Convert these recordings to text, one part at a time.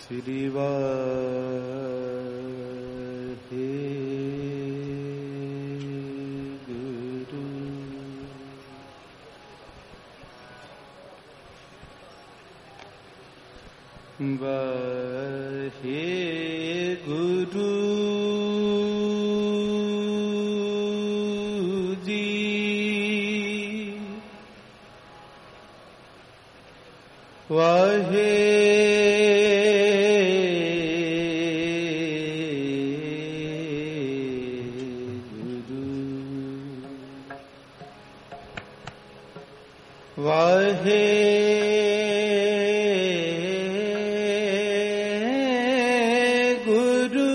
श्री वाहे गुरु। वाहे गुरु जी। वाहे वाहे गुरु।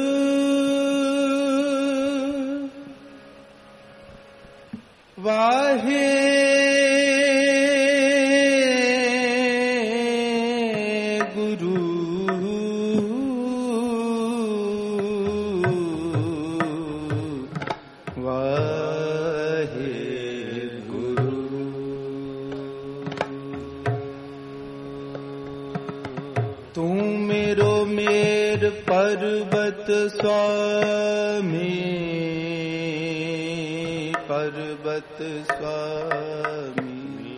वाहे गुरु। वाहे तू मेरो मेर पर्वत स्वामी। पर्वत स्वामी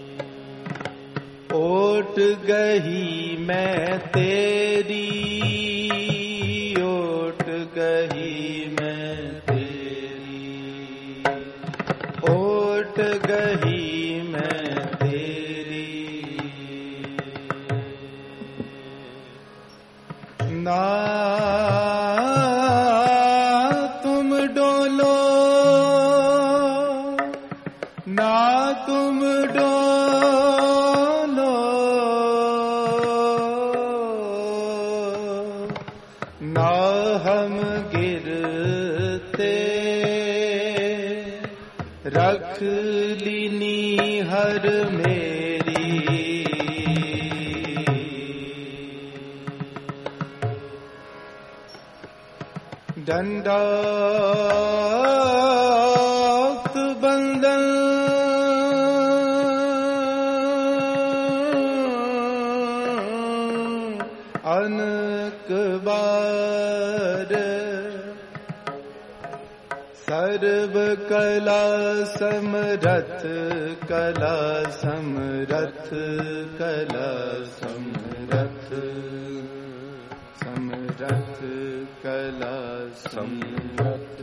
ओट गही मैं तेरी। ओट गही मैं तेरी। ओट गही मैं तेरी। ना तुम डोलो ना तुम डोलो। ना हम गिरते रख लीनी हर मेरी। दंडात बंदन अनक बार। सर्व कला समरथ कला समरथ कला समरथ समरथ कला समरथ।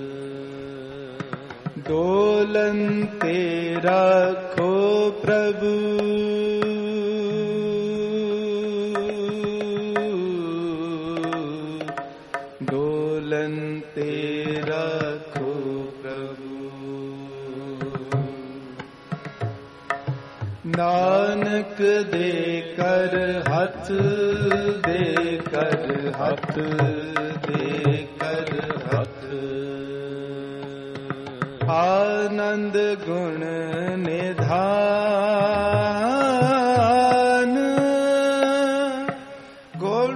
डोलन तेरा खो प्रभु। डोलन तेरा खो प्रभु। नानक दे कर हाथ दे कर हाथ दे कर हाथ। आनंद गुण निधान। गुण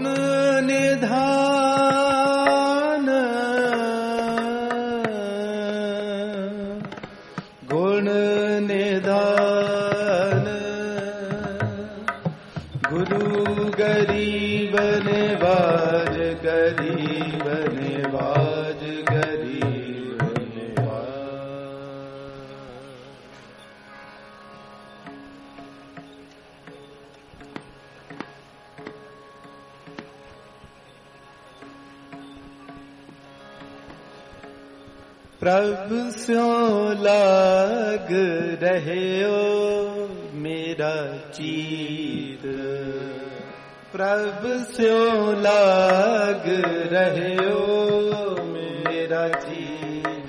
निधान। गुण निधान। गुरु गरीब निवाज गरीब निवाज गरीब निवाज। प्रभु स्यों लाग रहे हो मेरा चीत। प्रभु स्यों लाग रहे हो मेरा चीत।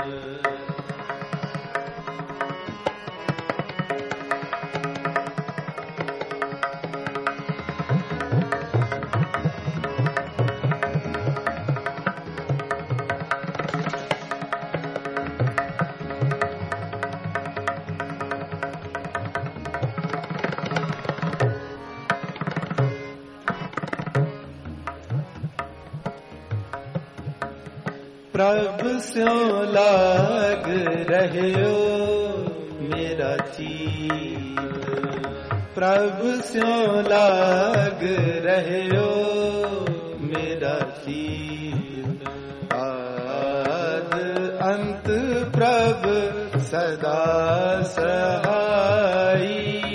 प्रभु स्यों लाग रहे हो मेरा चीत। प्रभु स्यों लाग रहे हो मेरा चीत। आद अंत प्रभु सदा सहाई।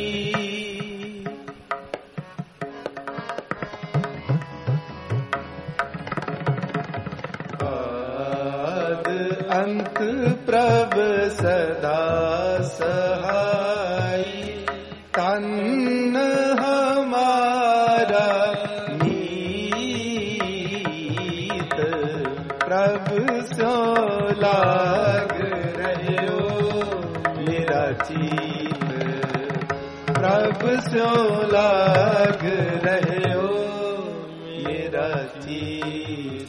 आद अंत प्रभु सदा सहाई। तन हमारा नीत प्रभु स्यों लाग रहे हो मेरा चीत। प्रभु स्यों लाग रहे हो मेरा चीत।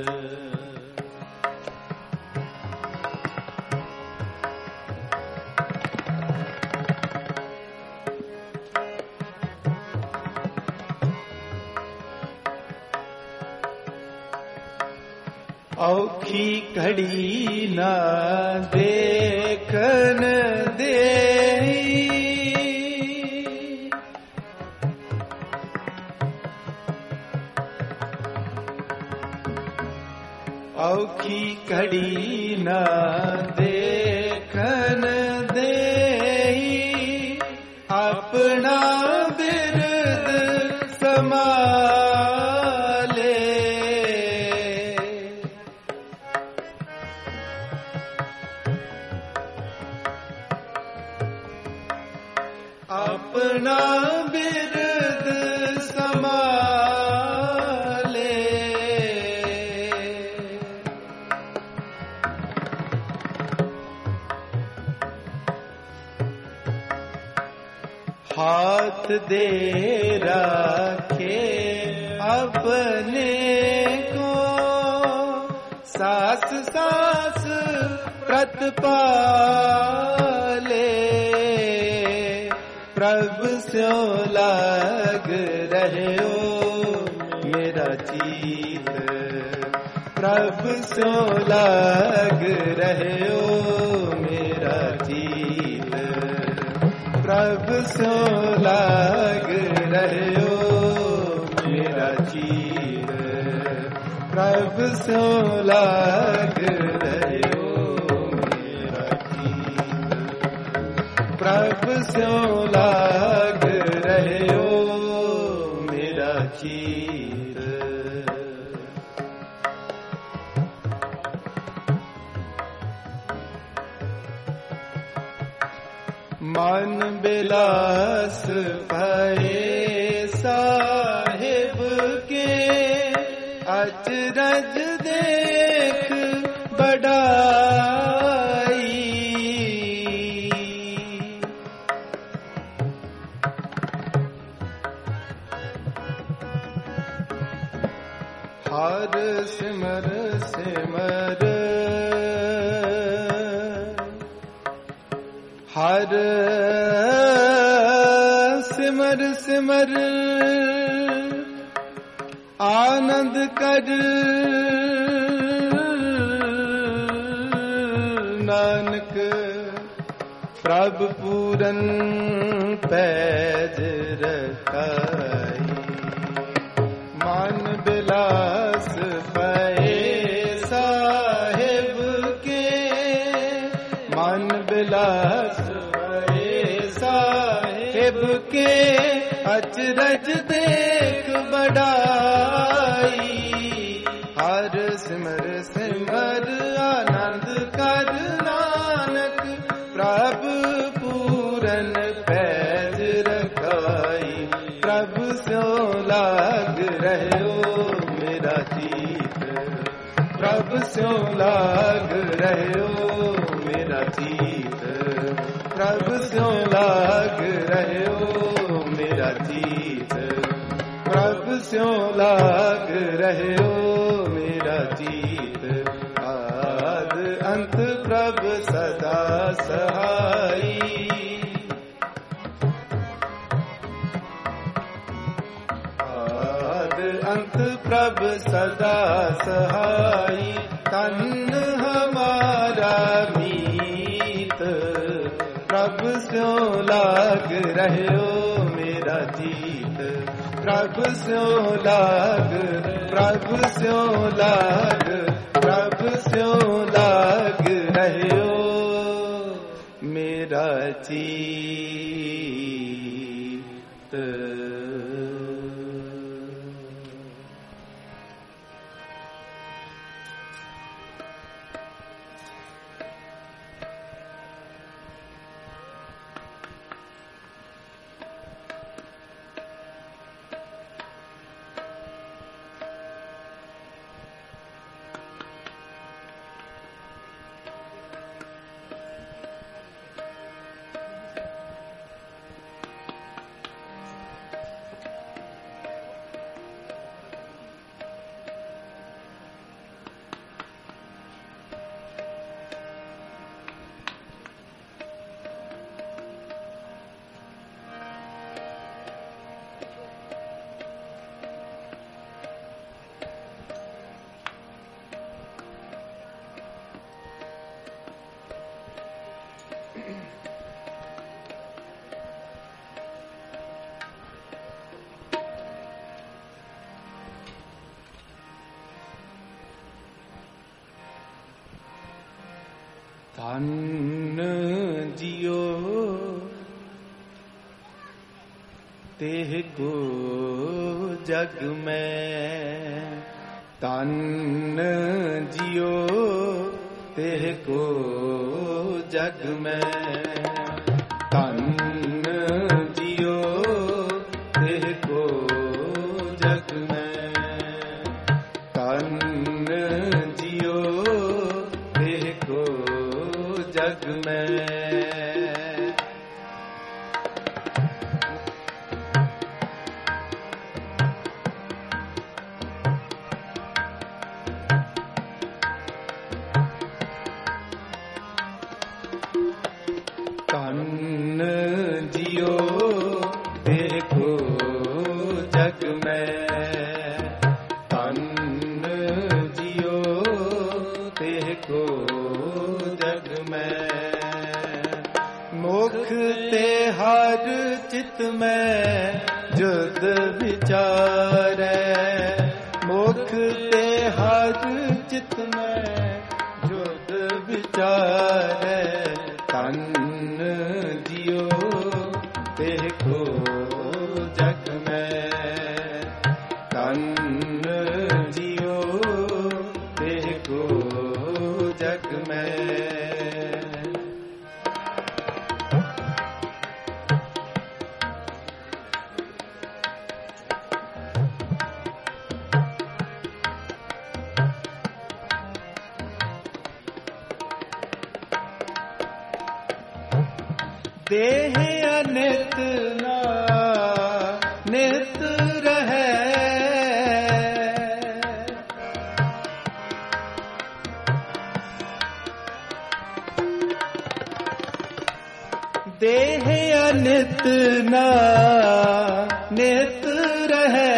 औखी घड़ी ना देखन दे। औखी घड़ी ना देखन दे। अपना बिरद संभाले। अपना बिरद संभाले। हाथ दे रखे अपने को। सास सास प्रतिपाले। प्रभु स्यों लाग रहे हो मेरा चीत। प्रभु स्यों लाग रहे हो मेरा चीत। प्रभु स्यों लाग रहे हो मेरा चीत। प्रभु स्यों लाग रहे हो मेरा चीत। प्रभु स्यों लाग रहे हो मेरा चीत। मन बिलास भये साहिब के। अचरज देख बढ़ाई। हर सिमर सिमर हर सिमर सिमर आनंद कर। नानक प्रभु पूरन पैज रखाई। मान बिलास भये साहिब के। मान बिलास भये साहिब के। अचरज देख बढ़ाई। हर सिमर सिमर आनंद कर। नानक प्रभु पूरन पैज रखाई। प्रभु स्यों लाग रहे हो मेरा चीत। प्रभु स्यों लाग रहे हो मेरा चीत। प्रभु स्यों लाग रहे हो मेरा चीत। प्रभु स्यों लाग रहे हो मेरा चीत। आद अंत प्रभु सदा सहाई। आद अंत प्रभु सदा सहाई। तन हमारा मीत प्रभु स्यों लाग रहे हो जीत प्रभु स्यों लाग, प्रभु स्यों लाग, प्रभु स्यों लाग रहयो मेरा जीत। धन जियो तेह को जग में, धन जियो तेह को जग में, धन जियो तेह को जग में, धन जियो तेह को जग में। धन जियो देखो जग में, धन जियो देखो जग में। मुख ते हर चित में जुद विचारे, मुख ते हर चित में जुद विचारे। धन जियो देखो जग में, धन जियो देखो जग में। देह अनित ना नित रहे, देह अनित ना नित रहे।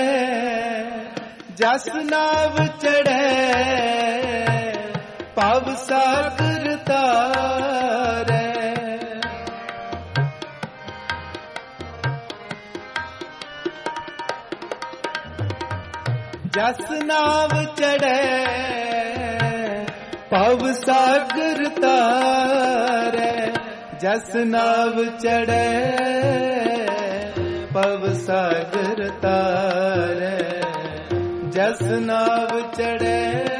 जस नाव चढ़े पव सागर तारे, जस नाव चढ़े पव सागर तारे, जस नाव चढ़े पव सागर तारे, जस नाव चढ़े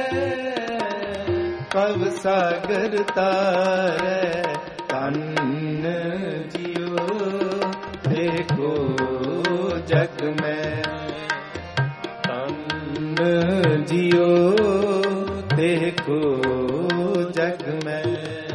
पव सागर तारे। धन जियो देखो जग में, जियो देखो जग में।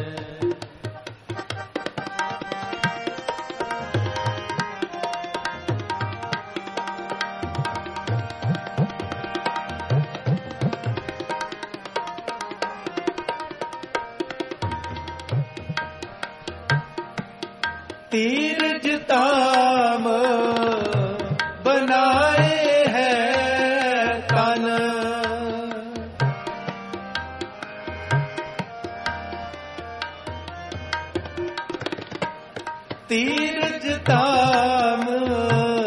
तीरज ताम बनाए हैं तन, तीरज ताम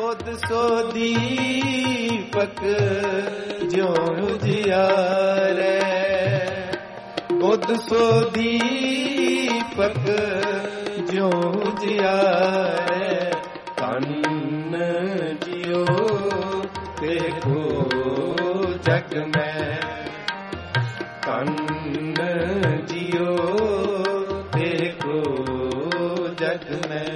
बुध सो दीपक ज्यों जियारे, बुध सो दीपक ज्यों जियारे, तन जियो देखो जग में, तन जियो देखो जग में।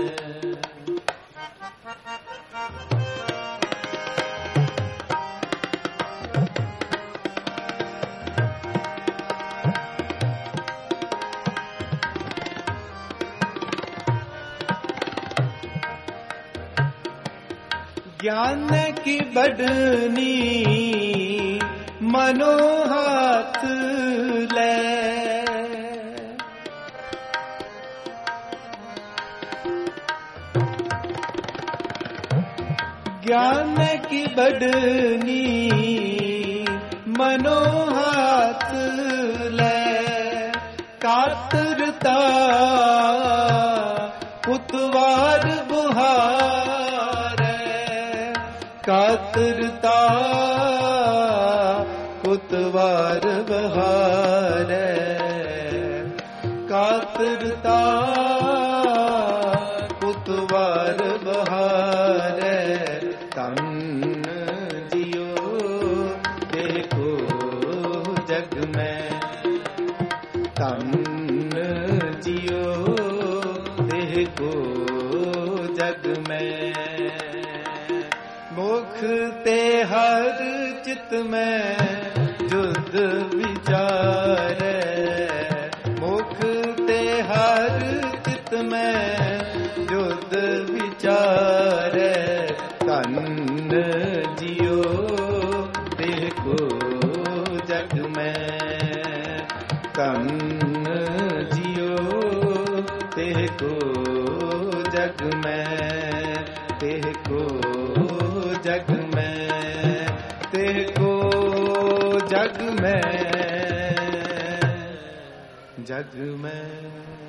ज्ञान की बढ़नी मनो हाथ ले, ज्ञान की बढ़नी मनो हाथ ले, कातरता पुतवार बुहार, कातरता पुतवार बहार, कातरता पुतवार बहार, तन जियो देखो जग में, तन जियो देखो जग में। मुख ते हर चित में जुद विचार, मुख ते हर चित में जुद विचार, तन जियो देखो जग में, तन जियो देखो जग में, देखो जग में, देखो जग में, जग में।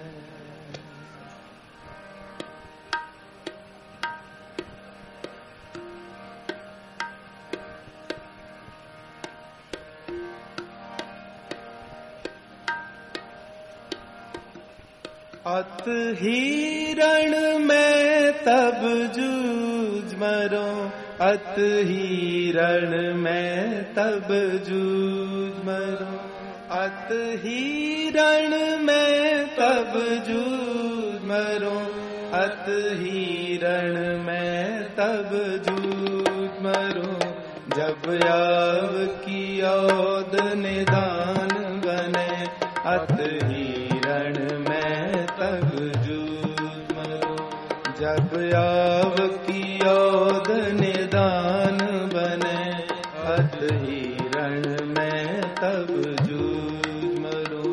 अत हिरण में तब जूझ मरो, अत हिरण में तब जूझ मरो, अत हिरण में तब जूझ मरो, अत हिरण में तब जूझ मरो। जब याव की औद निदान बने, अत हिरण में तब जूझ मरो। जब याव की औद निदान बने, अत हिरण में तब जूझ मरो।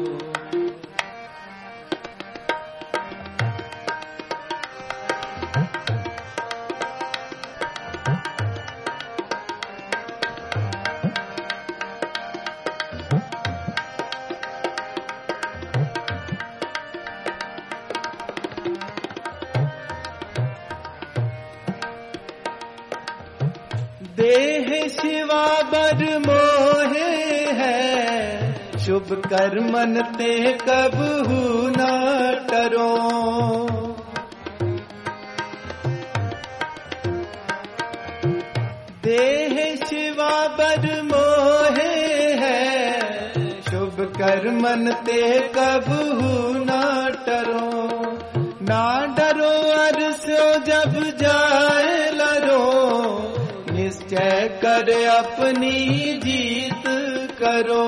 देह शिवा बर मोहे है, शुभ कर्मन ते कबहू न टरो। देह शिवा बर मोहे है, शुभ कर्मन ते कबहू न टरो। ना डरो अरस्यो जब जाए लरो, निश्चय कर अपनी जीत करो।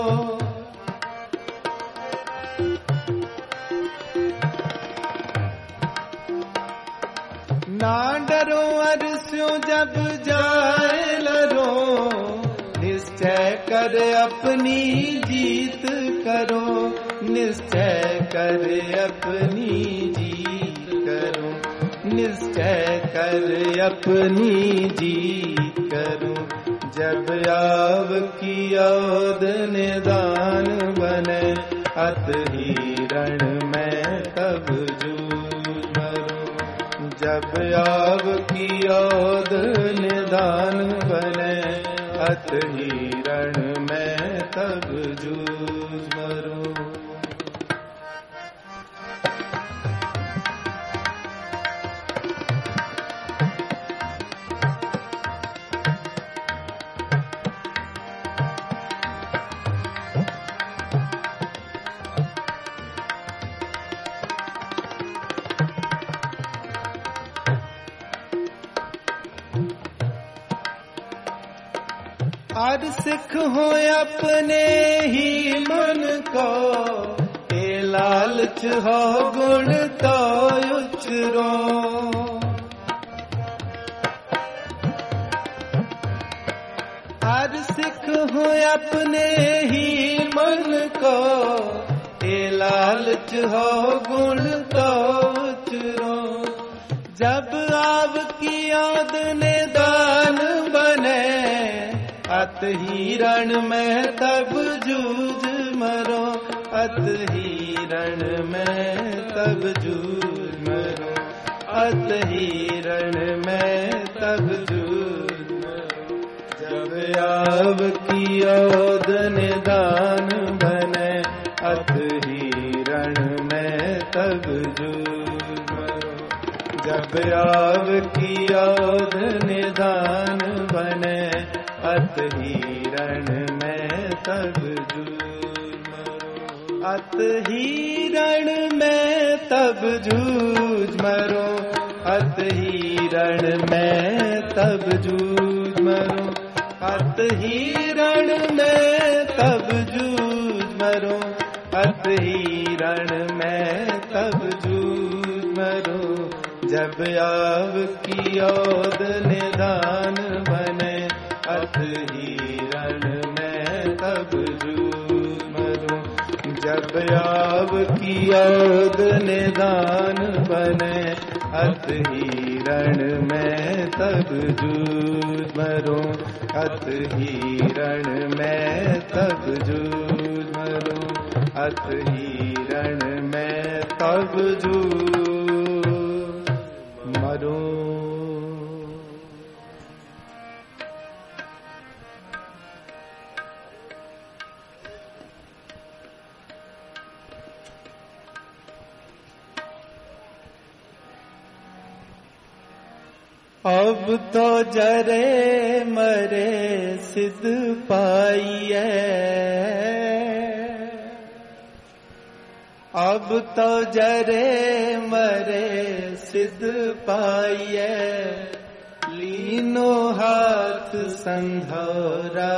ना डरो अरस्यो जब जाए लरो, निश्चय कर अपनी जीत करो। निश्चय कर अपनी जीत करो, निश्चय कर अपनी जीत करो। जब याव की औद निदान बने, अत हिरण में तब जूझ मरो। जब जब आव की ओद निदान बने, अत ही रण में तब जूझ मरो। और सिख हो अपने ही मन को, ए लालच हो गुण तो उचरो। और सिख हो अपने ही मन को, ए लालच हो गुण तो उचरो। जब आव की याद ने दान बने, अत ही रण में तब जूझ मरो। अत ही रण में तब जूझ मरो। अत ही रण में तब जूझ मरो। जब आव की ओद निदान बने, अत ही रण में तब जूझ मरो। जब आव की ओद निदान बने, अत ही रण में तब जूझ मरो। अत ही रण में तब जूझ मरो। अत ही रण में तब जूझ मरो। अत ही रण में तब जूझ मरो। अत ही रण में तब जूझ मरो। जब आव की ओद निदान बने, अत ही रण में तब जूझ मरो। जब आव की ओद निदान बने, अत ही रण में तब जूझ मरो। अत ही रण में तब जूझ मरो। अत ही रण में तब जूझ मरो। अब तो जरे मरे सिद्ध पाइए। अब तो जरे मरे सिद्ध पाइए। लीनो हाथ संधोरा,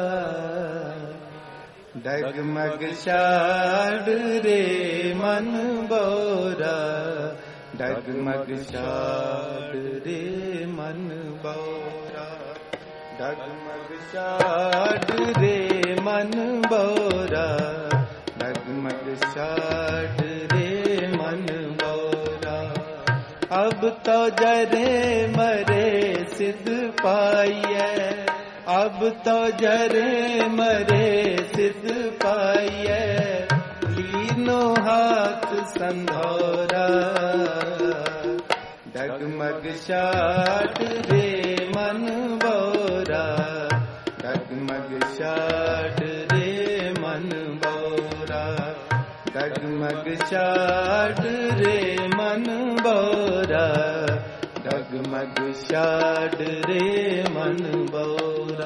डगमग शाड रे मन बोरा। डगमग शाड रे मन बोरा। डगमग शाड रे मन बोरा। डगमग शाड रे मन बोरा। अब तो जरे मरे सिद्ध पाइए। अब तो जरे मरे सिद्ध पाइए। लीनो हाथ संधोरा, डगमग शाट रे मन बोरा। डगमग शाट रे मन बोरा। डगमग शाट रे मन बोरा। डगमग शाट रे मन बोरा।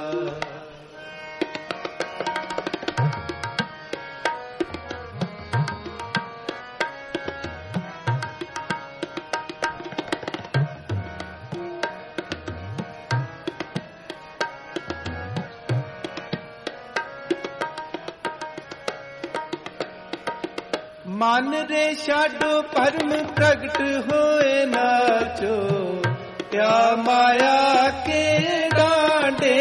मन रे शाडो परम प्रगट होए नाचो। क्या माया के डांडे,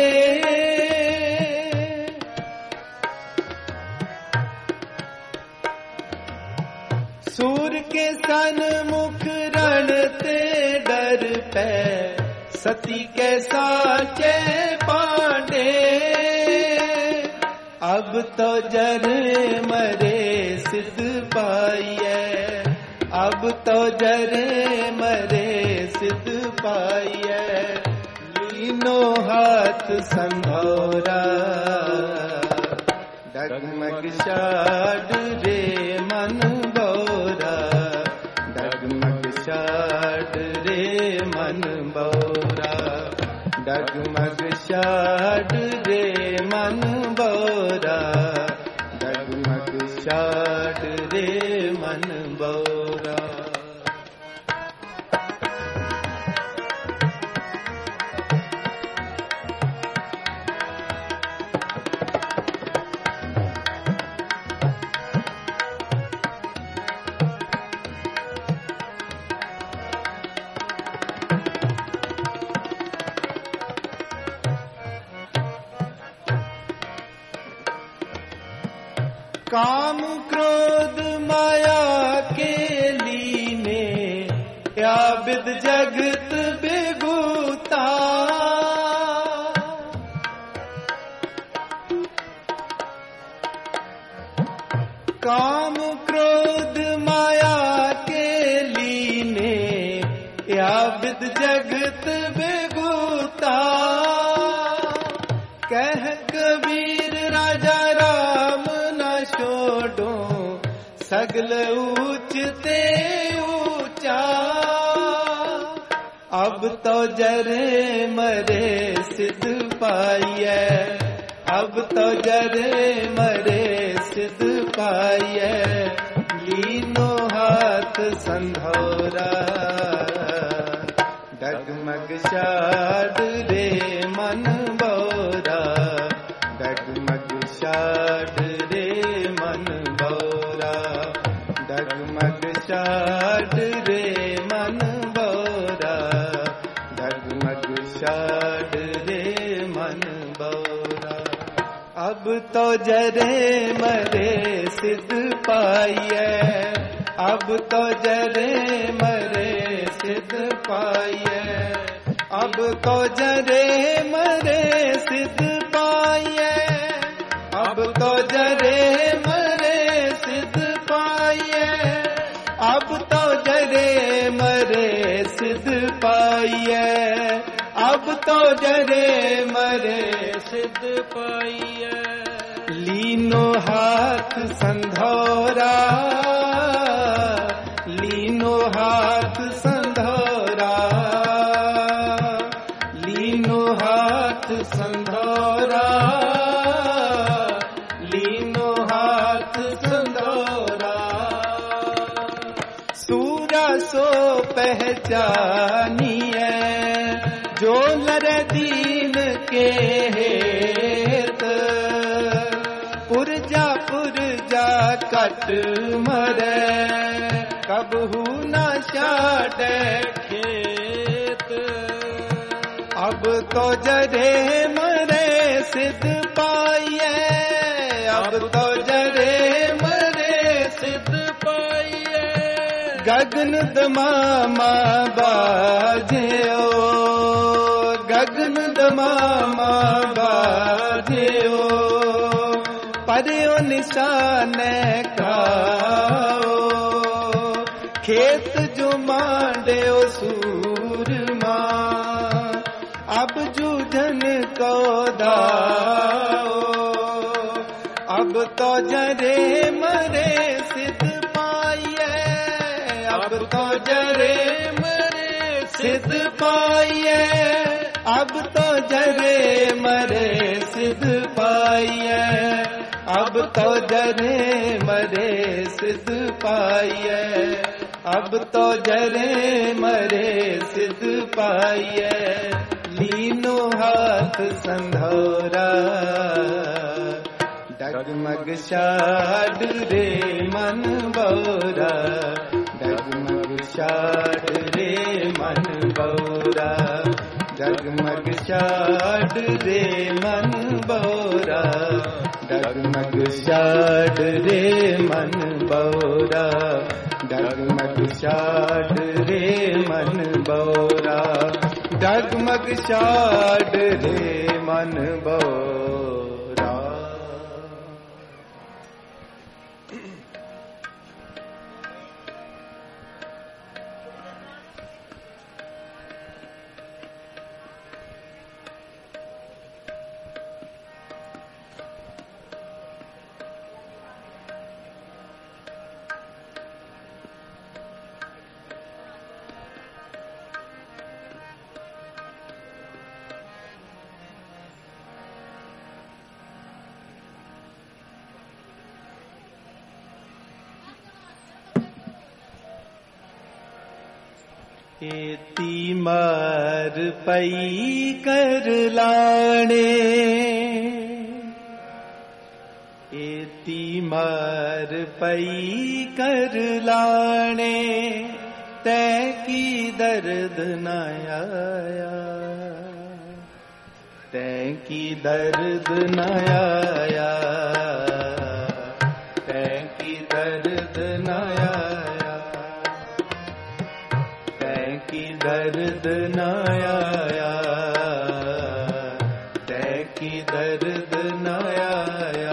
सूर के सन मुख रण ते डर पे। सती के साचे पांडे। अब तो जरे मरे सिद्ध पाइए। अब तो जरे मरे सिद्ध पाइए, लीनो हाथ संधौरा, डगमग शाड रे मन बौरा, डगमग शाड रे मन बौरा, डगमग शाड रे मन बौरा, डगमग शाड रे मन बौरा। काम क्रोध माया के लीने, या विद जगत बेगूता, काम क्रोध माया के लीने, या विद जगत बेगूता, कह कबीर राजा राम छोड़ो सगल ऊंचते ऊंचा, अब तो जरे मरे सिद्ध पाइए, अब तो जरे मरे सिद्ध पाइए, लीनो हाथ संधौरा, डगमग शाड रे मन बौरा, डगमग शाड रे मन बौरा, डगमग शाड रे मन बौरा, डगमग शाड रे मन बौरा। अब तो जरे मरे सिद्ध पाइए, अब तो जरे मरे सिद्ध पाइए, अब तो जरे मरे सिद्ध पाइए, अब तो जरे मरे सिद्ध पाइए, अब तो जरे मरे सिद्ध पाइए, अब तो जरे मरे सिद्ध पाइए, लीनो हाथ संधौरा, लीनो हाथ संधौरा, लीनो हाथ संधौरा, लीनो हाथ संधौरा, सूरा सो पहचानिए, जो लरे दीन के हेत, पुरजा पुरजा कट मरे, कबहू न छाड़े खेत, अब तो जरे मरे सिद्ध पाइए, अब तो जरे मरे सिद्ध पाइए, गगन दमामा बाजेओ, गगन दमामा बाजेओ, पर्यो निशान खाओ, खेत जो मांडो सूरमा, अब जूझन को दाओ, अब तो जरे मरे सिद्ध पाइए, अब तो जरे मरे सिद्ध पाइए, अब तो जरे मरे सिद्ध पाइए, अब तो जरे मरे सिद्ध पाइए, अब तो जरे मरे सिद्ध पाइए, लीनो हाथ संधौरा, डगमग शाड रे मन बौरा, डगमग शाड रे मन बौरा, डगमग शाड रे मन बौरा, डगमग शाड रे मन बौरा, डगमग शाड रे मन बौरा, डगमग शाड रे मन बौरा। एती मार पई कर लाणे, एती मार पई कर लाणे, तैकी दर्द न आया, तैकी दर्द न आया, तैकी दर्द न आया, तैकी दर्द न आया, तैकी दर्द न आया।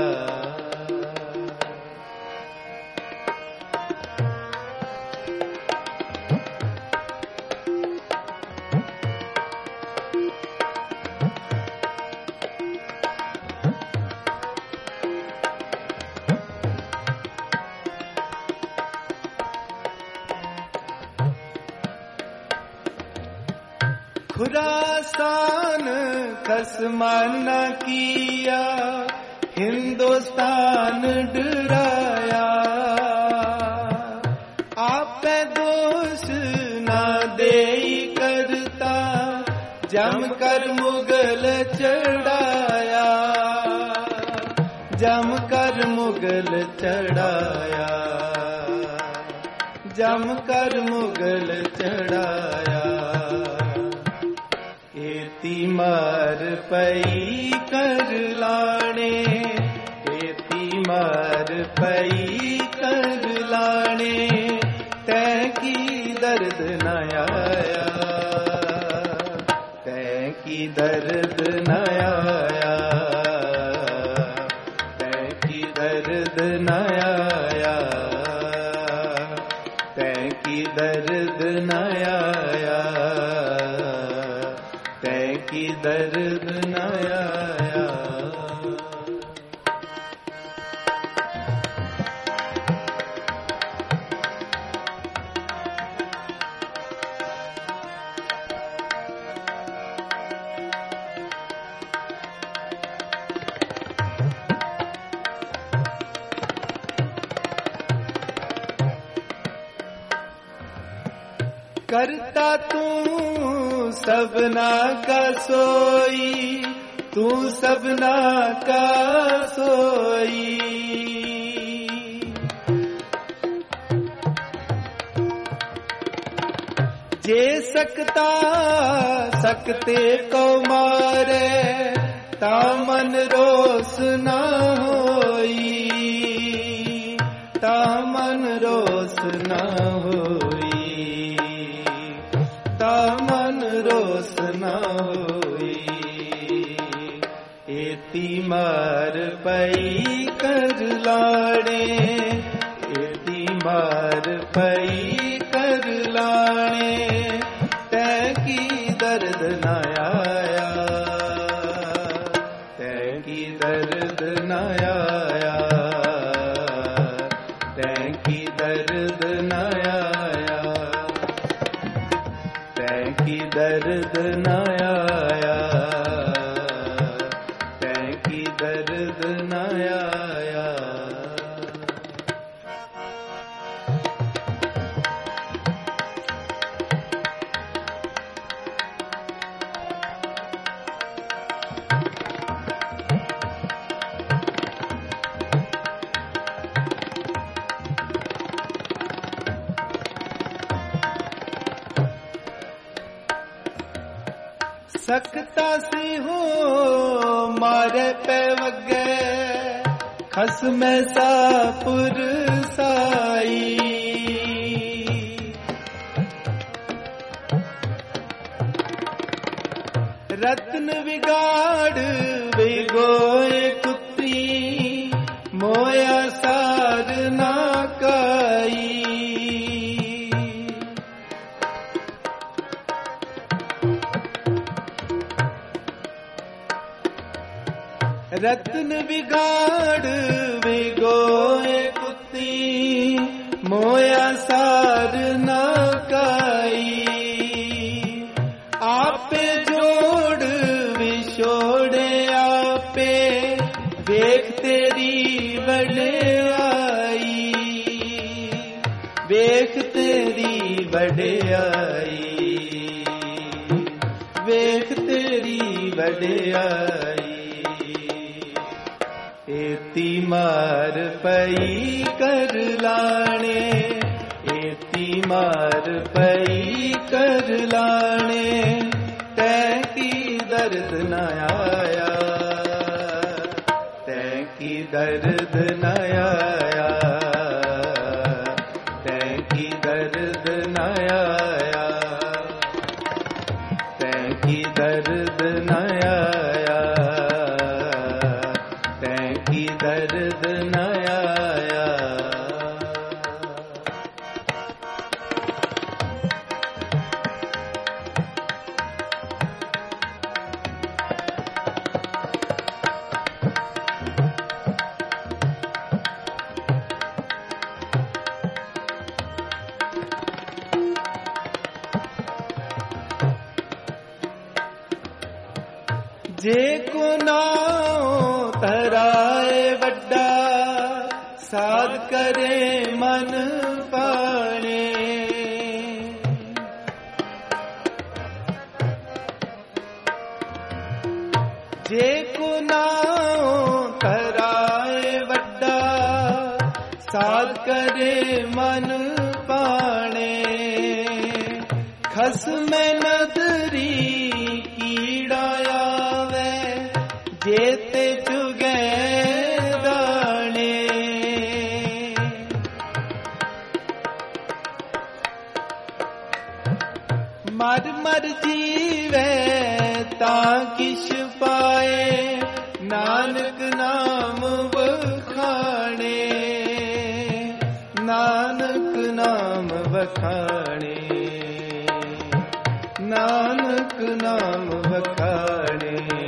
खुरासान खसमाना किया, हिंदुस्तान डराया, आप दोष ना दे करता, जमकर मुगल चढ़ाया, जमकर मुगल चढ़ाया, जमकर मुगल चढ़ाया। एती मार पई कर लाणे, एती मार पई कर लाणे, तैकी दर्द न आया, तैकी दर्द न आया, तैकी दर्द न आया, तैकी दर्द न आया, तैकी दर्द न आया। करता तू सबना का सोई, तू सबना का सोई, जे सकता सकते को मारे, तामन रोस न होई, तामन रोस न होई, तामन रोस न होई। एती मार पई कर लाणे, एती मार पई कर लाणे, तैकी दर्द न आया, तैकी दर्द न आया, तैकी दर्द न आया, तैकी दर्द न आया, तैकी दर्द न आया। सकता सी हो मारे पे वगे, खसम सापुर साई, रत्न बिगाड़ बिगोए कुत्ती, मोया सार ना काई, रत्न बिगाड़ बिगोए कुत्ती, मोया सार न काई, आपे जोड़ विछोड़े आपे, देख तेरी वड्याई, देख तेरी वड्याई, वडियाई। एती मार पई कर लाणे, एती मार पई कर लाणे, तैकी दर्द न आया, तैकी दर्द न आया, तैकी दर्द न आया, तैकी दर्द न आया, तैकी दर्द न आया। जेको नाओ तराए वड्डा, साध करे मन पाणे। जेको नाओ तराए वड्डा, साध करे मन पाणे। खसम नदरी जेते चुगे दाणे। मर मर जीवे ता किश पाए, नानक नाम बखाणे, नानक नाम बखाणे, नानक नाम बखाणे।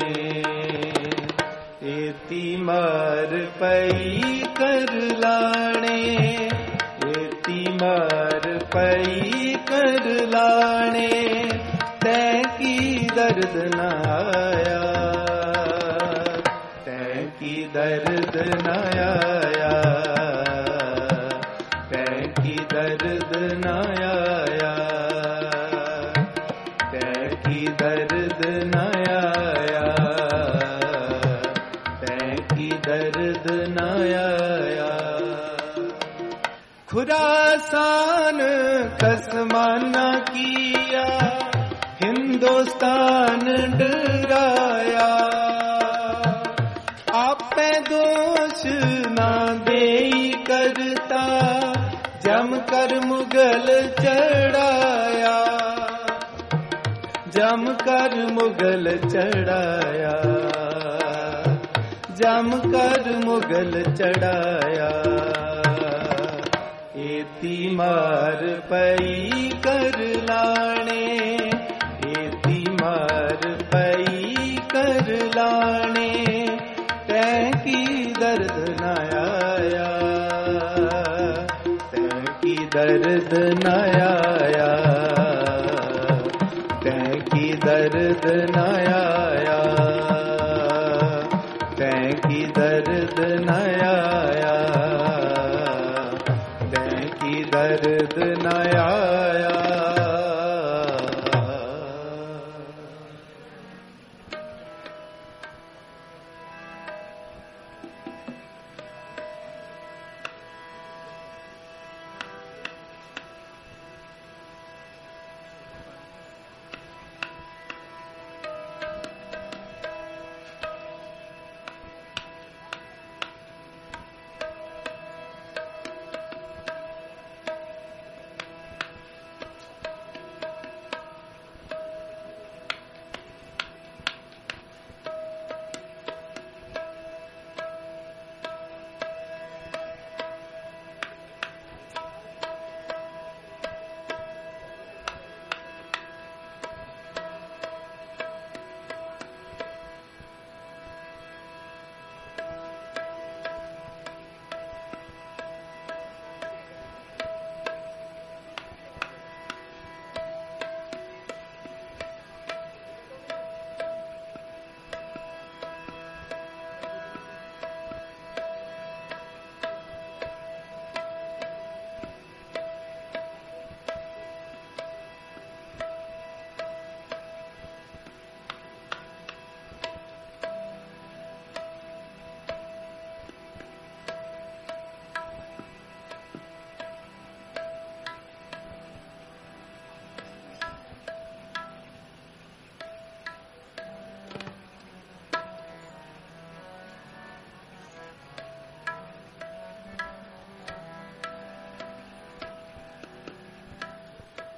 एती मार पई कर लाणे, एती मार पई कर लाणे, तैकी दर्द न आया, तैकी दर्द न आया, तैकी दर्द न आया, तैकी दर्द न आया, तैकी दर्द न आया। खुरासान कसमाना किया, हिंदुस्तान डराया। आपे दोष ना देई करता, जम कर मुगल चढ़ाया, जम कर मुगल चढ़ाया, जम कर मुगल चढ़ाया। एती मार पई कर लाणे, एती मार पई कर लाणे, तैकी दर्द न आया, तैकी दर्द न आया, तैकी दर्द न आया, तैकी दर्द न आया, तैकी दर्द न आया।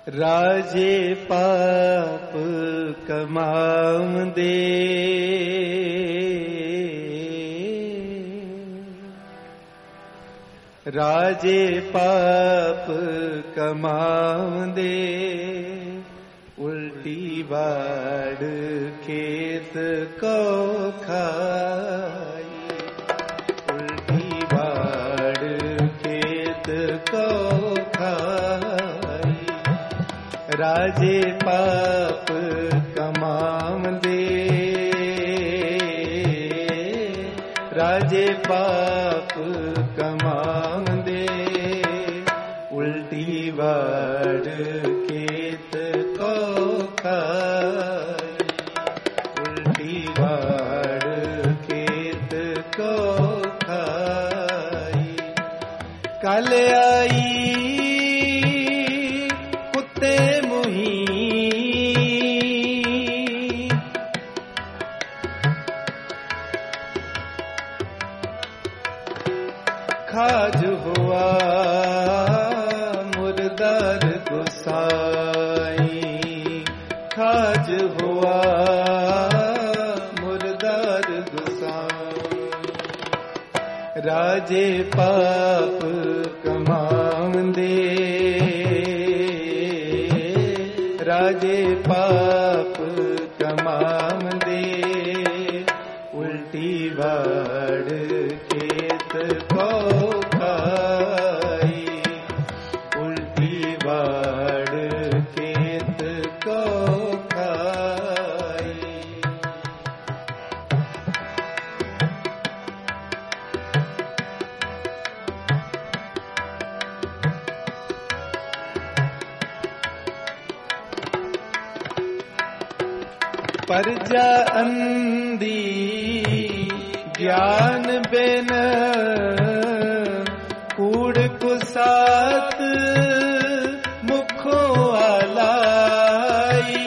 राजे पाप कमावंदे राजे पाप कमावंदे उल्टी वाड़ खेत को खाई उल्टी वाड़ खेत को खाई राजे पाप कमावंदे राजे पाप कमावंदे उल्टी वाड़ खेत को खाई उल्टी वाड़ खेत को खाई कल आई कुत्ते मुही खाज हुआ मुर्दार गुसाई खाज हुआ मुर्दार गुसाई राजे पाप कमावंदे राजे पाप कमावंदे उल्टी वाड़ खेत को खाई उल्टी वाड़ खेत को खाई परजा अंधी ज्ञान बिन कूड़ कुसात मुखो आलाई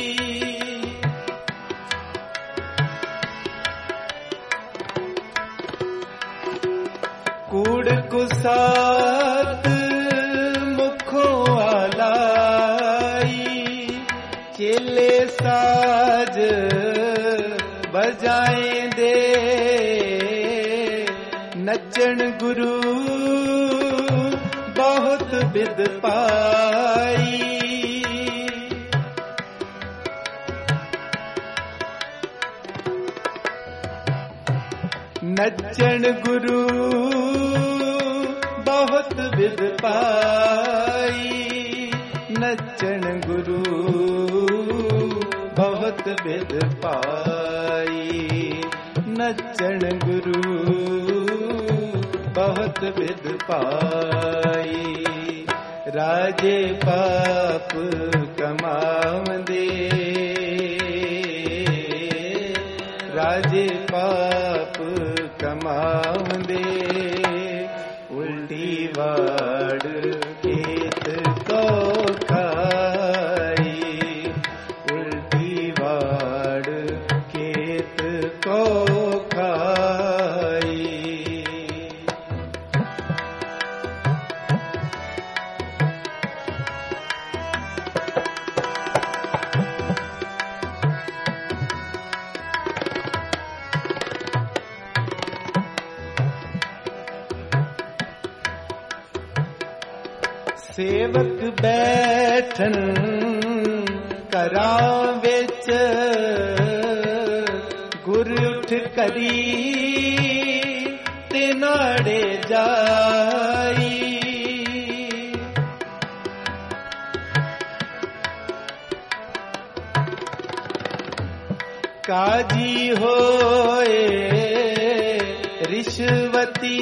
कूड़ कुसात मुखो आलाई चेले साज बजाएं दे नचन गुरु बहुत बिद पाई नचन गुरु बहुत बिद पाई नचन गुरु बहुत बिद पाई नचन गुरु बहुत बिद पाई राजे पाप कमावंदे राजे पाप कमावंदे उल्टी वाड़ खेत को खाई उल्टी वाड़ खेत को खाई सेवक बैठन करां विच गुर उठ करी ते नाड़े जाई काजी होए रिश्वती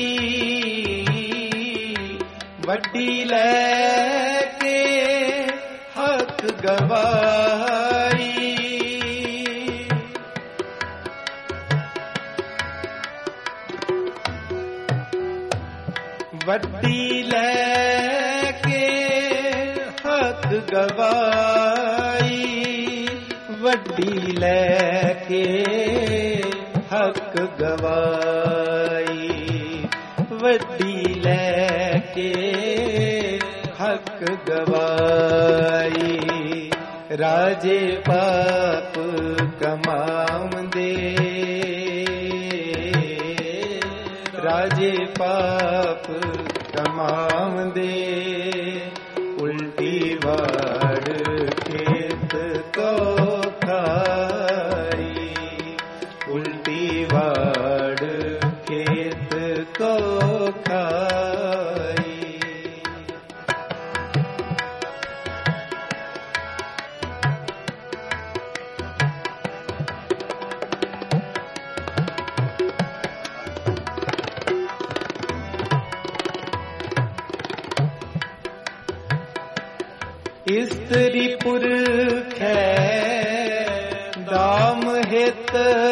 वड्डी लैके हक गवाई वड्डी लैके हक गवाई वड्डी लैके हक गवाई वड्डी लैके हक गवाई ਰਾਜੇ ਪਾਪ ਕਮਾਉਂਦੇ, ਰਾਜੇ ਪਾਪ ਕਮਾਉਂਦੇ, ਉਲਟੀ ਵਾੜ ਖੇਤ ਕੋ ਖਾਈ, ਉਲਟੀ ਵਾੜ ਖੇਤ ਕੋ ਖਾਈ। ਇਸਤਰੀ ਪੁਰਖੈ ਦਾਮ ਹਿਤ,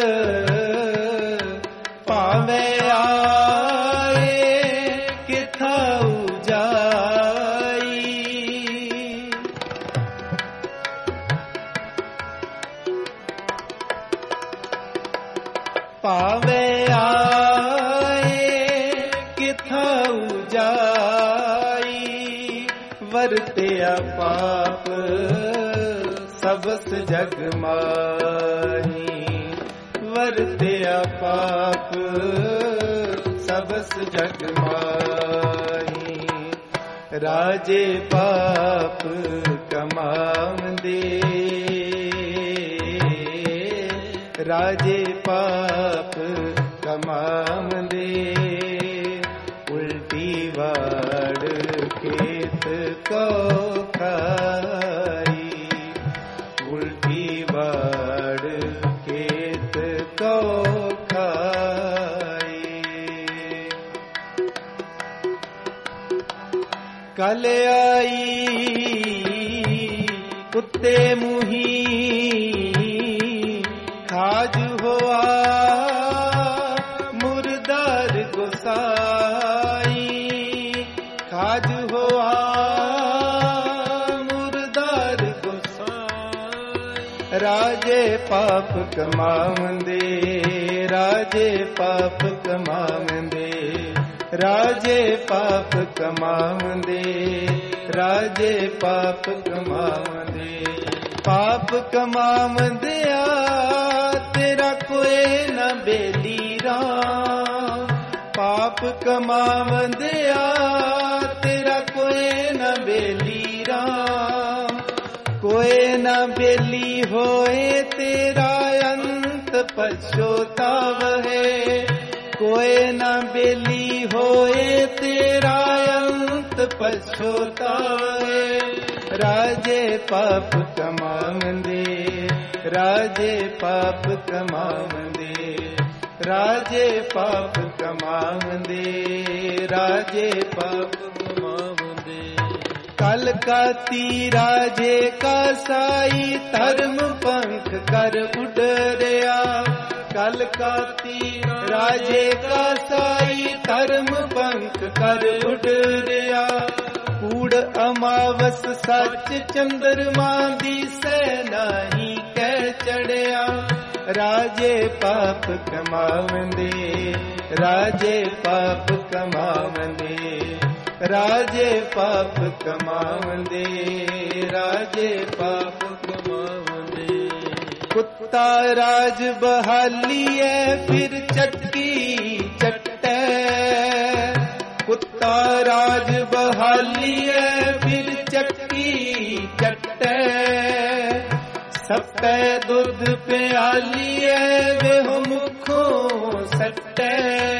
ਭਾਵੇਂ ਆਏ ਕਿਥਾਉ ਜਾਈ, ਭਾਵੇਂ ਆਏ ਕਿਥਾਉ ਜਾਈ, ਵਰਤਿਆ ਪਾਪ ਸਬਸ ਜਗ ਮਾਹੀ, ਵਰਤਿਆ ਪਾਪ ਸਬਸ ਜਗ ਮਾਹੀ। ਰਾਜੇ ਪਾਪ ਕਮਾਉਂਦੇ, ਰਾਜੇ ਪਾਪ ਕਮਾਉਂਦੇ, ਉਲਟੀ ਵਾੜ ਖੇਤ ਕੋ ਖਾਈ, ਉਲਟੀ ਵਾੜ ਖੇਤ ਕੋ ਖਾਈ। ਕਲ ਆਈ ਕੁੱਤੇ ਮੂਹੀ, ਖਾਜ ਹੋਆ ਮੁਰਦਾਰ ਗੁਸਾਈ, ਖਾਜ ਹੋਆ ਮੁਰਦਾਰ ਗੁਸਾਈ। ਰਾਜੇ ਪਾਪ ਕਮਾਉਂਦੇ, ਰਾਜੇ ਪਾਪ ਕਮਾਉਂਦੇ, ਰਾਜੇ ਪਾਪ ਕਮਾਉਂਦੇ, ਰਾਜੇ ਪਾਪ ਕਮਾਉਂਦੇ, ਪਾਪ ਕਮਾਉਂਦਿਆ ਤੇਰਾ ਕੋਈ ਨਾ ਬੇਲੀ ਰਾਮ, ਪਾਪ ਕਮਾਉਂਦਿਆ ਤੇਰਾ ਕੋਈ ਨਾ ਬੇਲੀ ਰਾਮ, ਕੋਈ ਨਾ ਬੇਲੀ ਹੋਏ ਤੇਰਾ ਅੰਤ ਪਛੋਤਾਵ ਹੈ, ਕੋਈ ਨਾ ਬੇਲੀ ਹੋਏ ਤੇਰਾ ਅੰਤ ਪਛੋਤਾਵ ਹੈ। ਰਾਜੇ ਪਾਪ ਕਮਾਉਂਦੇ, ਰਾਜੇ ਪਾਪ ਕਮਾਉਂਦੇ, ਰਾਜੇ ਪਾਪ ਕਮਾਉਂਦੇ, ਰਾਜੇ ਪਾਪ ਕਮਾਉਂਦੇ। ਕਲ ਕਾਤੀ ਰਾਜੇ ਕਾ ਸਾਈ, ਧਰਮ ਪੰਖ ਕਰ ਉਡਰਿਆ, ਕਲ ਕਾਤੀ ਰਾਜੇ ਕਾ ਸਾਈ, ਧਰਮ ਪੰਖ ਕਰ ਉਡਰਿਆ। ਕੂੜ ਅਮਾਵਸ ਸੱਚ ਚੰਦਰਮਾ ਦੀਸੈ ਨਾਹੀ ਕਹਿ ਚੜਿਆ। ਰਾਜੇ ਪਾਪ ਕਮਾਵੰਦੇ, ਰਾਜੇ ਪਾਪ ਕਮਾਵੰਦੇ, ਰਾਜੇ ਪਾਪ ਕਮਾਵੰਦੇ, ਰਾਜੇ ਪਾਪ ਕਮਾਵੰਦੇ। ਕੁੱਤਾ ਰਾਜ ਬਹਾਲੀਐ ਫਿਰ ਚੱਕੀ ਚੱਟੈ, ਕੁੱਤਾ ਰਾਜ ਬਹਾਲੀਐ ਫਿਰ ਚੱਕੀ ਚੱਟੈ। ਸੱਪੈ ਦੁੱਧ ਪਿਆਲੀਐ ਵੇਹ ਮੁਖੋਂ ਸੱਟੈ,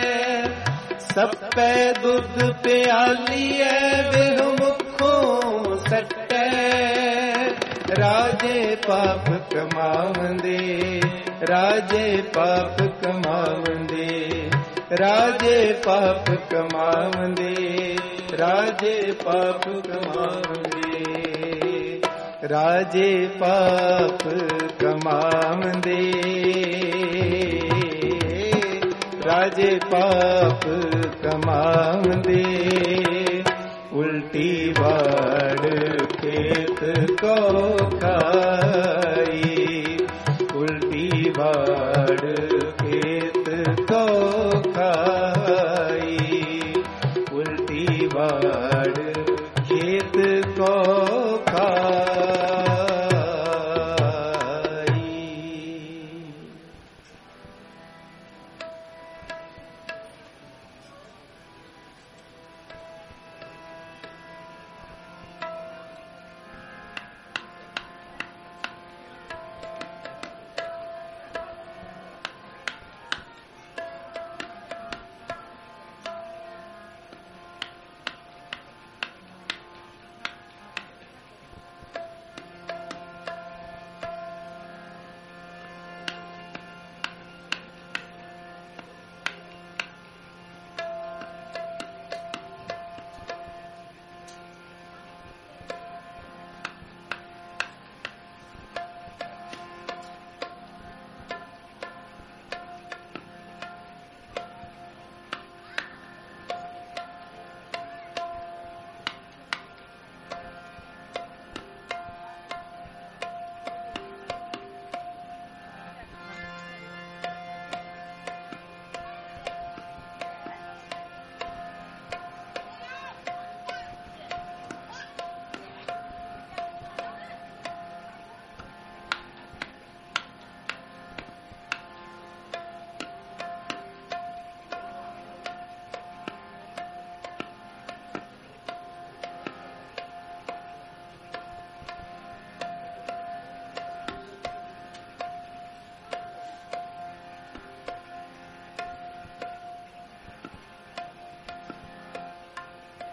ਸੱਪੈ ਦੁੱਧ ਪਿਆਲੀਐ ਵੇਹ ਮੁਖੋਂ ਸੱਟੈ। ਰਾਜੇ ਪਾਪ ਕਮਾਵੰਦੇ, ਰਾਜੇ ਪਾਪ ਕਮਾਵੰਦੇ, ਰਾਜੇ ਪਾਪ ਕਮਾਵੰਦੇ, ਰਾਜੇ ਪਾਪ ਕਮਾਵੰਦੇ। ਰਾਜੇ ਪਾਪ ਕਮਾਵੰਦੇ, ਰਾਜੇ ਪਾਪ ਕਮਾਵੰਦੇ। ਉਲਟੀ ਵਾੜ ਖੇਤ ਕੋ ਖਾਈ, ਉਲਟੀ ਵਾੜ ਖੇਤ ਕੋ ਖਾਈ, ਉਲਟੀ ਵਾੜ ਖੇਤ ਕੋ ਖਾਈ।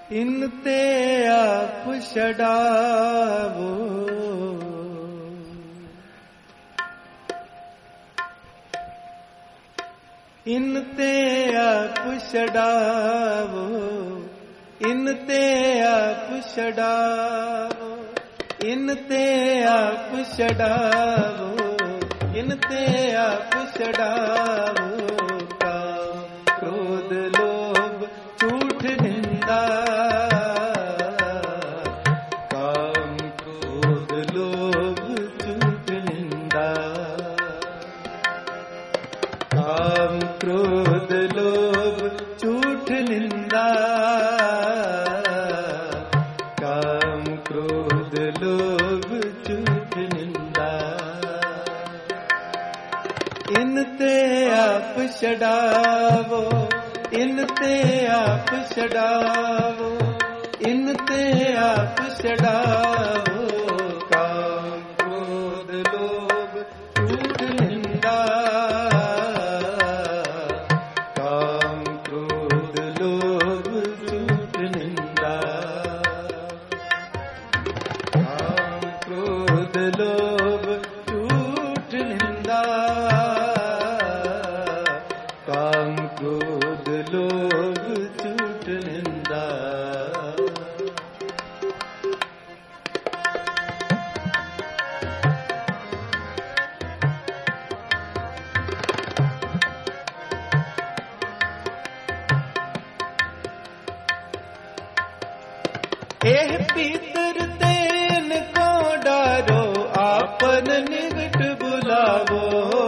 इन ते आप छड़ावो, इन ते आप छड़ावो, इन ते आप छड़ावो, इन ते आप छड़ावो, इन ते आप छड़ावो। काम क्रोध लोभ झूठ निंदा, काम क्रोध लोभ झूठ निंदा, काम क्रोध लोभ झूठ निंदा, काम क्रोध लोभ झूठ निंदा। इन ते आप छड़ावो, इन ते आप छड़ावो, इन ते आप छड़ावो। काम क्रोध लोभ झूठ निंदा, काम क्रोध लोभ झूठ निंदा, काम क्रोध लोभ झूठ निंदा, काम क्रोध लोभ झूठ निंदा। एह पीतर तेन को डारो, आपन निकट बुलावो,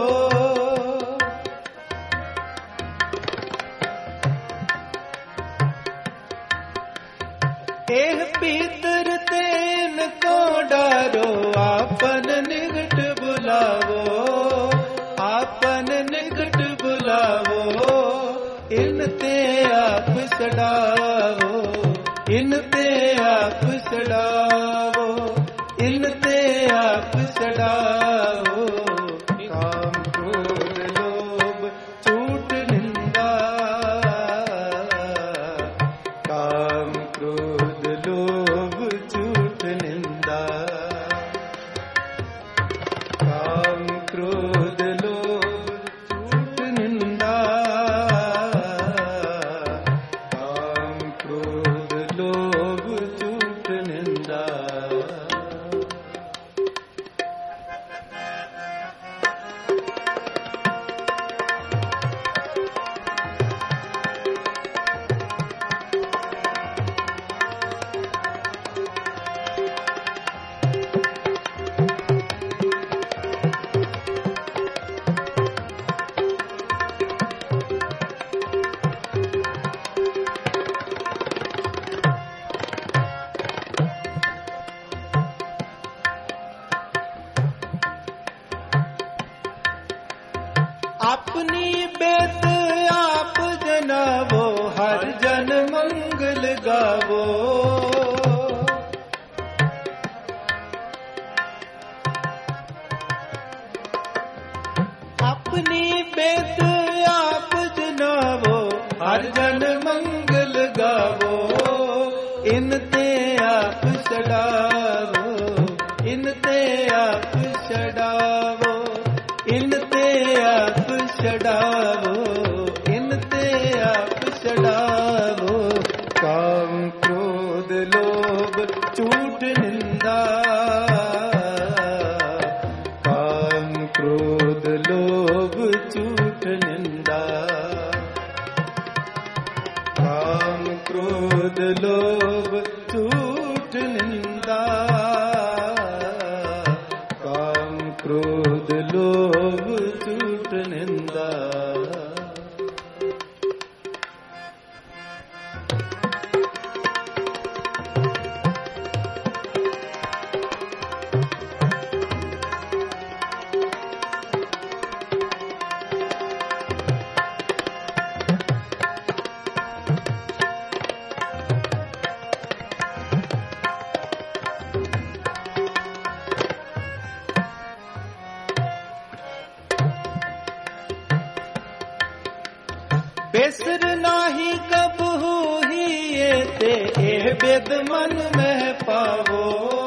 एह पीतर तेन को डारो, आपन निकट बुलावो, आपन निकट बुलावो। इन ते आप छड़ावो, इन ते आप छड़ावो, इन ते आप छड़ावो। काम क्रोध लोभ झूठ निंदा, काम क्रोध लोभ झूठ निंदा, काम क्रोध लोभ झूठ निंदा, काम क्रोध लोभ झूठ निंदा। अपनी बेत आप जनावो, हर जन मंगल गावो, अपनी बेत आप जनावो, हर जन मंगल गावो। इन ते आप छड़ावो, इन ते आप छड़ावो, इन ते आप छड़ावो, इन ते आप छड़ावो। काम क्रोध लोभ झूठ निंदा, काम क्रोध लोभ झूठ निंदा, काम क्रोध लोभ झूठ निंदा, काम क्रोध लोभ झूठ निंदा। बेसर नाही कबहू ही ये ते एह बेद मन में पावो।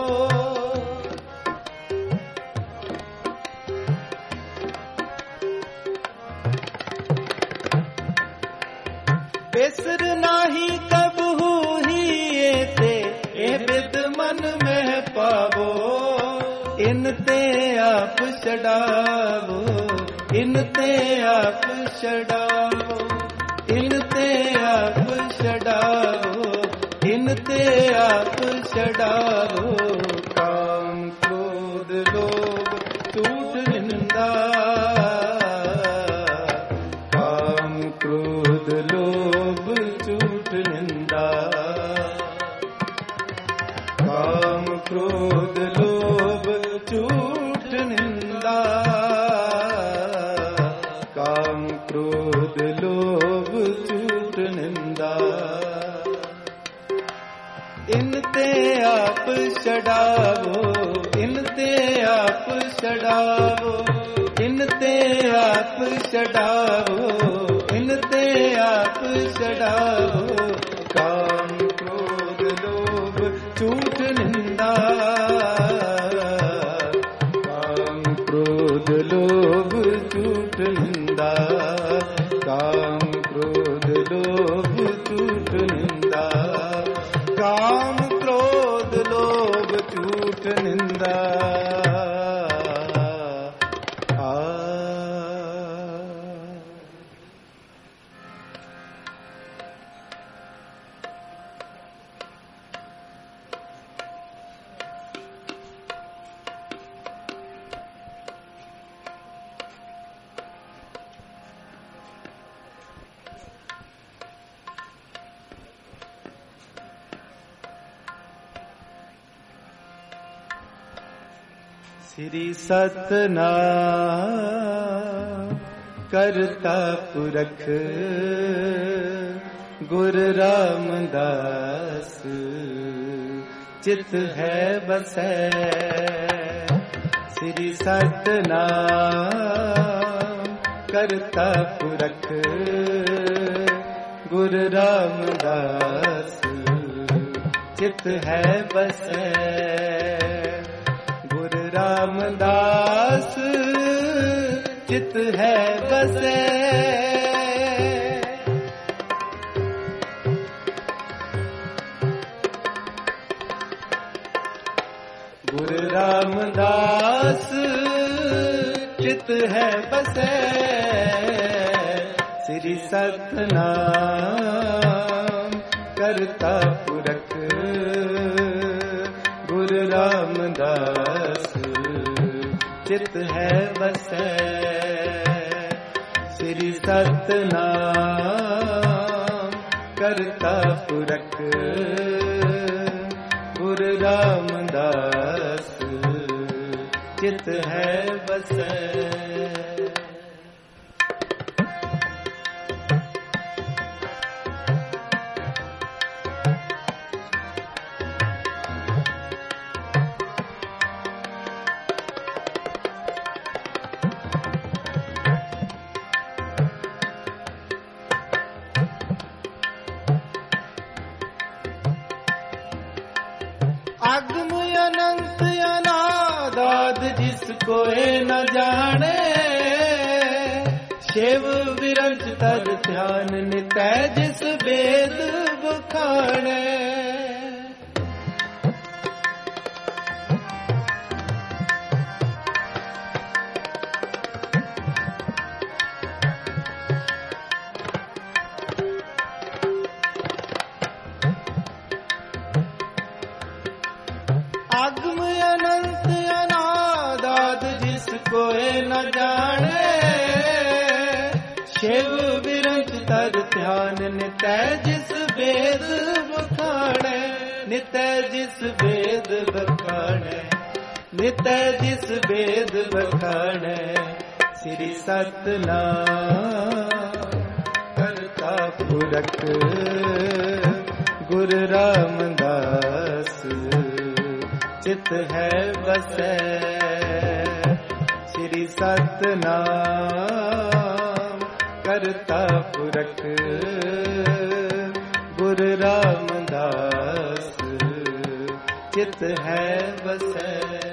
बेसर नाही कब ही ते एह बेद मन में पावो। इनते आप छड़ावो, इनते आप छड़ावो, इनते आप छड़ावो, इनते आप छड़ावो। काम क्रोध लोभ झूठ निंदा, काम क्रोध लोभ झूठ निंदा, काम क्रोध लोभ झूठ निंदा, काम क्रोध लोभ झूठ निंदा। इनते आप छड़ावो, इनते आप छड़ावो, इनते आप छड़ावो, इनते आप छड़ावो। काम क्रोध लोभ झूठ निंदा, काम क्रोध लोभ झूठ निंदा, काम क्रोध लोभ झूठ निंदा, काम क्रोध लोभ झूठ निंदा। श्री सतनाम करता पुरख गुर रामदास चित है बसै। श्री सतनाम करता पुरख गुर रामदास चित है बसै। रामदास चित है बसे। गुरु रामदास चित है बसे। श्री सतनाम करता पुरख गुरु रामदास चित है बसै। श्री सतनाम करता पुरख गुरु रामदास चित है बसै। आगम अनंत अनादाद जिसको न जाने। शिव विरंच तद ध्यान नितै जिस वेद बखाने। आगम अनंत अनादाद जिसको न जाने। शिव विरंच तद ध्यान नितै जिस वेद बखाने। नितै जिस वेद बखाने, नितै जिस वेद बखाने। श्री सतनाम करता पुरख गुरु रामदास चित है बसै। श्री सतनाम करता पुरख गुरु रामदास चित है बसै।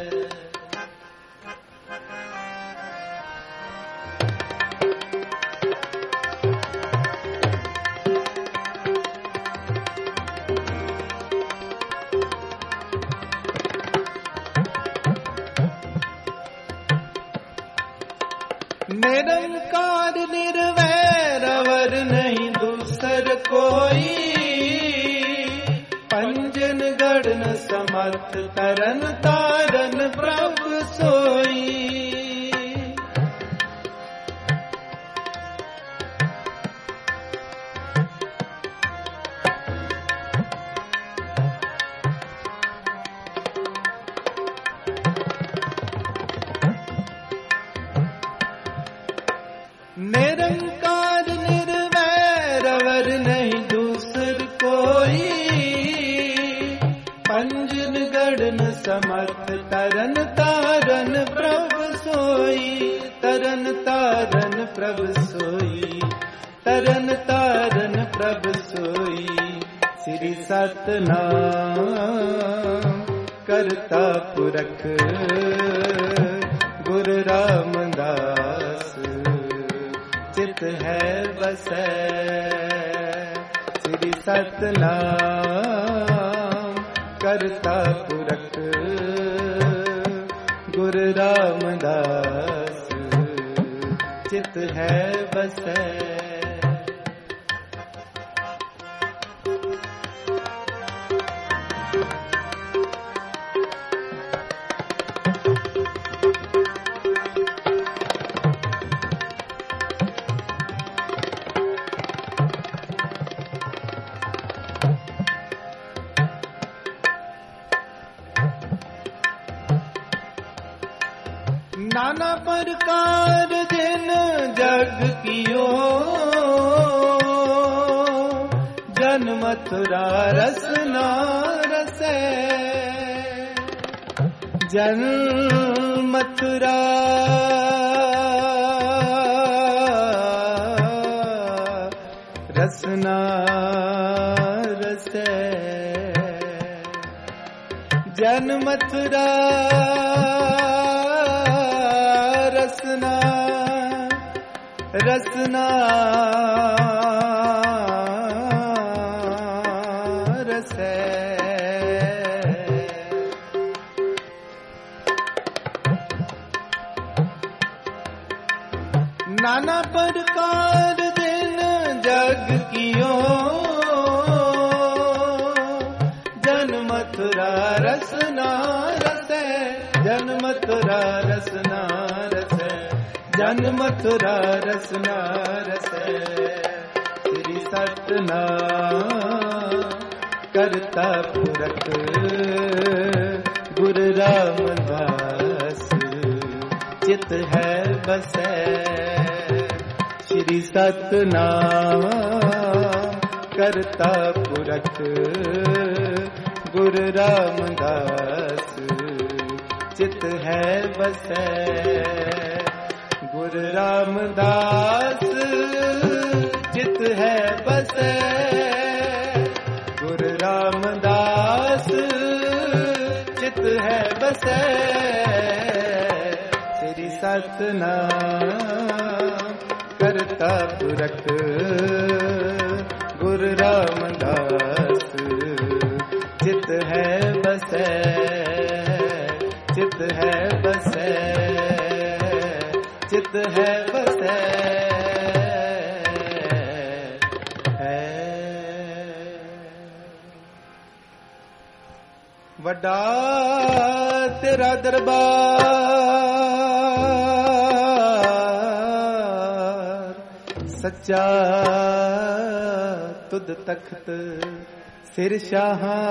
निरंकार निर्वैर अवर नहीं दूसर कोई, पंजन गढ़न समर्थ तरन तारन प्रभु सोई। निरंकार निर्वैर अवर नहीं दूसर कोई, पंजन गढ़न समर्थ तरन तारन प्रभु सोई। तरन तारन प्रभु सोई, तरन तारन प्रभु सोई। श्री सतनाम करता पुरख गुरु रामदास, चित है बसै। श्री सतनाम करता पुरख गुरु रामदास, चित है बसै। नाना प्रकार जिन जग कियो, जन मथुरा रसना रसै। जन मथुरा रसना रसै। जन मथुरा रसना रसना रसै। नाना प्रकार दिन जग कियो, जन मथुरा रसना रसै। जन मथुरा रसना रसै। जन मथुरा रसना रसै। श्री सतनाम करता पुरख गुरु रामदास, चित है बसै। श्री सतनाम करता पुरख गुरु रामदास, चित है बसै। गुरु रामदास चित है बसै। गुरु रामदास चित है बसै। श्री सतनाम करता पुरख गुरु रामदास, चित है बसै। चित है बसै। चित है बसै। वड्डा तेरा दरबार, सच्चा तुद तख्त सिर शाहां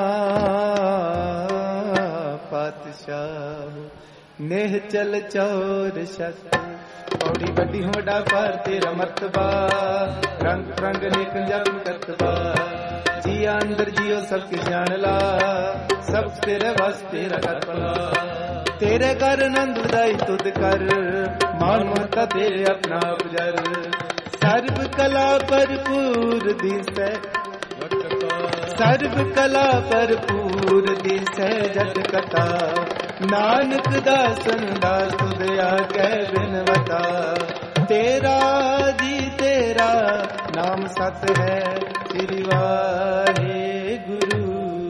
पातशाह, नेह चल चौर शस्त पौड़ी बड़ी होड़ा पर तेरा मर्तबा, रंग रंग नेक जब करतबा, जिया अंदर जियो सब की जान ला, सब तेरे वास्ते तेरा कर पला, तेरे कर नंद उदाई तुद कर, मान ममता तेरे अपना गुजर, सर्व कला भरपूर दिसै, सर्व कला भरपूर ਭਰਪੂਰ ਦਿਸੈ ਜਗ ਕਥਾ, ਨਾਨਕ ਦਾਸਨ ਦਾਸ ਤੁਧ ਆਗੈ ਬਿਨਵਤਾ। ਤੇਰਾ ਜੀ ਤੇਰਾ ਨਾਮ ਸਤ ਹੈ, ਸ੍ਰੀ ਵਾਹਿਗੁਰੂ।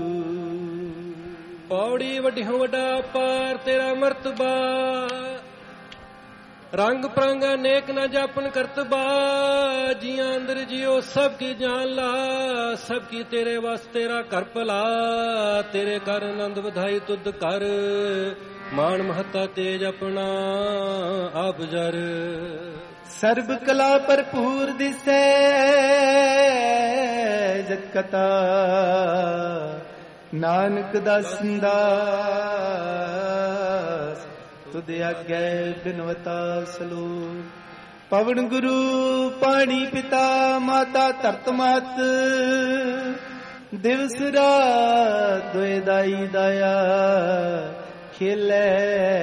ਪੌੜੀ ਵੱਡਿਓ ਵੱਡਾ ਪਾਰ ਤੇਰਾ ਮਰਤਬਾ, ਰੰਗ ਪ੍ਰੰਗ ਅਨੇਕ ਨਾ ਜਾਪਨ ਕਰਤਬਾ। ਜੀਆਂ ਅੰਦਰ ਜਿਉ ਸਭ ਕੀ ਜਾਨ ਲਾ, ਸਭ ਕੀ ਤੇਰੇ ਵਸ ਤੇਰਾ ਘਰ ਭਲਾ। ਤੇਰੇ ਕਰ ਆਨੰਦ ਵਧਾਈ ਤੁਧ ਕਰ, ਮਾਣ ਮਹੱਤਾ ਤੇਜ ਆਪਣਾ ਆਪ ਜਰ। ਸਰਬ ਕਲਾ ਭਰਪੂਰ ਦਿਸੈ ਜਗ ਕਥਾ, ਨਾਨਕ ਦਾਸਨ ਦਾਸ ਤੁਧ ਆਗੈ ਬਿਨਵਤਾ। ਸਲੋਕ ਪਵਨ ਗੁਰੂ ਪਾਣੀ ਪਿਤਾ, ਮਾਤਾ ਧਰਤ ਮਾਤ। ਦਿਵਸ ਰਾਤ ਦੋਇ ਦਾਈ ਦਾਇਆ, ਖੇਲੇ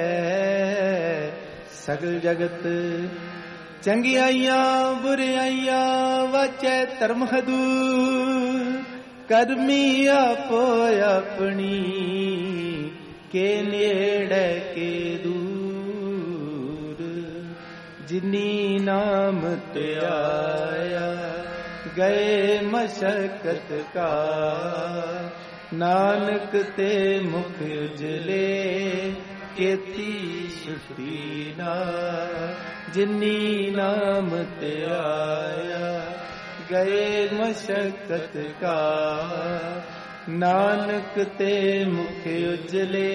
ਸਗਲ ਜਗਤ। ਚੰਗਿਆਈਆਂ ਬੁਰਿਆਈਆਂ ਵਾਚੈ ਧਰਮ ਹਦੂਰ, ਕਰਮੀ ਆਪੋ ਆਪਣੀ ਕੇ ਨੇੜੇ ਕੇ ਦੂਰ। ਜਿਨੀ ਨਾਮ ਧਿਆਇਆ ਗਏ ਮਸ਼ਕਤ ਕਾ, ਨਾਨਕ ਤੇ ਮੁਖ ਉਜਲੇ ਕੇਤੀ ਸੁਖੀ ਨਾ। ਜਿਨੀ ਨਾਮ ਧਿਆਇਆ ਗਏ ਮਸ਼ਕਤ ਕਾ, ਨਾਨਕ ਤੇ ਮੁਖ ਉਜਲੇ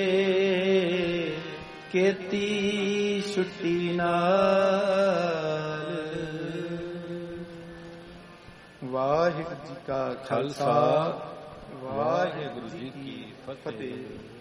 ਕੇਤੀ ਛੁੱਟੀ ਨਾਲ। ਵਾਹਿਗੁਰੂ ਜੀ ਕਾ ਖਾਲਸਾ, ਵਾਹਿਗੁਰੂ ਜੀ ਕੀ ਫਤਿਹ।